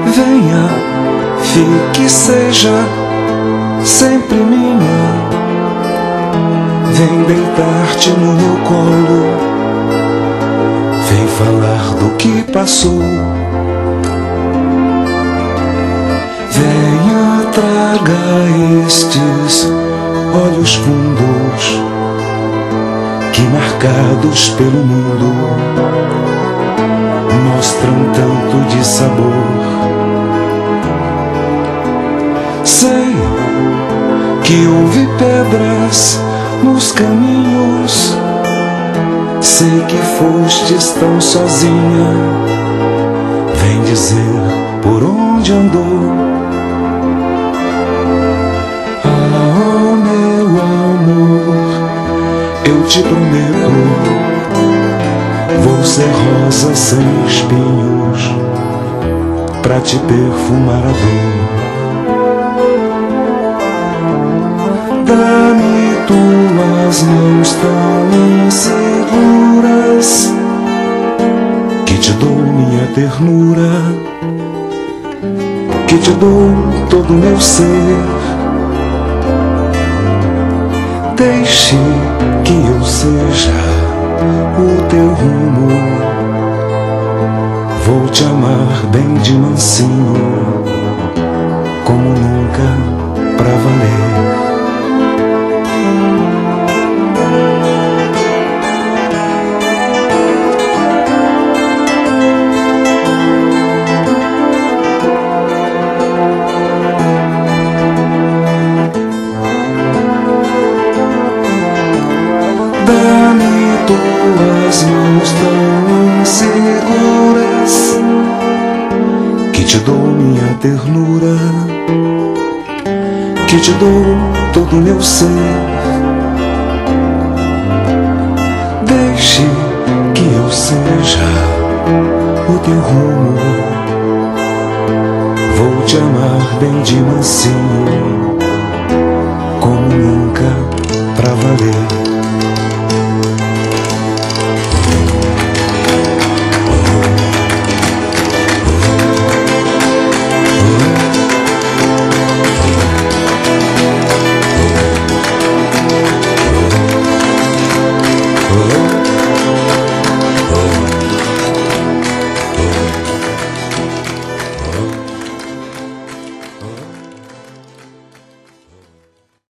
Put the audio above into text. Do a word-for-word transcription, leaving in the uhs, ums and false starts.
Venha, fique, seja sempre minha. Vem deitar-te no meu colo, vem falar do que passou. Venha, traga estes olhos fundos que, marcados pelo mundo, mostram tanto de sabor. Sei que houve pedras nos caminhos, sei que fostes tão sozinha. Vem dizer por onde andou. Ah, meu amor, eu te prometo, vou ser rosa sem espinhos pra te perfumar a dor. Dá-me tuas mãos tão inseguras, que te dou minha ternura, que te dou todo o meu ser. Deixe que eu seja o teu rumo, vou te amar bem de mansinho, como nunca, pra valer. Dá-me tuas mãos tão inseguras, que te dou minha ternura, que te dou todo o meu ser. Deixe que eu seja o teu rumo, vou te amar bem de mansinho, como nunca, pra valer.